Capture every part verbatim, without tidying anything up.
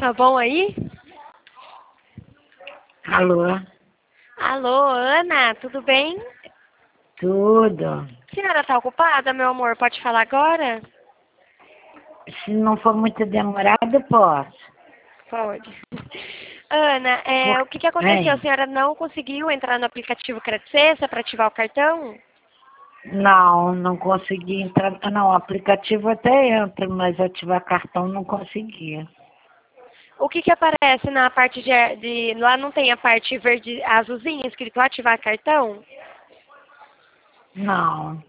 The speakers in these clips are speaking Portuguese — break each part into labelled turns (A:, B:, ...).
A: Tá bom aí?
B: Alô?
A: Alô, Ana, tudo bem?
B: Tudo.
A: A senhora tá ocupada, meu amor? Pode falar agora?
B: Se não for muito demorado, posso.
A: Pode. Ana, é,
B: Por...
A: o que, que aconteceu? A
B: Hein?
A: senhora não conseguiu entrar no aplicativo Crédito Sexta para ativar o cartão?
B: Não, não consegui entrar. Não, o aplicativo até entra, mas ativar cartão não conseguia.
A: O que, que aparece na parte de, de... Lá não tem a parte verde, azulzinha, escrito ativar cartão?
B: Não.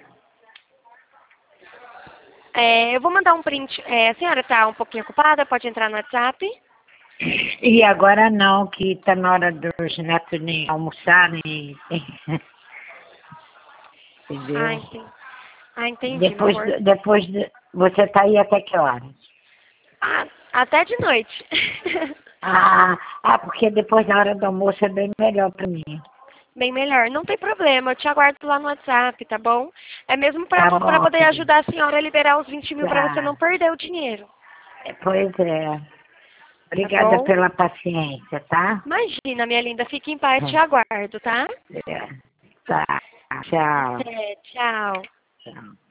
A: É, eu vou mandar um print. É, a senhora tá um pouquinho ocupada? Pode entrar no WhatsApp?
B: E agora não, que tá na hora dos netos nem almoçar, nem...
A: Ah,
B: Entendeu?
A: entendi. Ah, entendi, meu
B: Depois,
A: amor.
B: depois, de- você tá aí até que horas?
A: Ah, até de noite.
B: Ah, ah, porque depois da hora do almoço é bem melhor para mim.
A: Bem melhor. Não tem problema, eu te aguardo lá no WhatsApp, tá bom? É mesmo para
B: Tá bom,
A: poder
B: querido.
A: ajudar a senhora a liberar os vinte mil para você não
B: Tá.
A: perder o dinheiro.
B: Pois é.
A: Tá
B: Obrigada
A: bom?
B: pela paciência, tá?
A: Imagina, minha linda. Fique em paz, te aguardo, tá?
B: É. Tá. Tchau.
A: Até, tchau.
B: Tchau.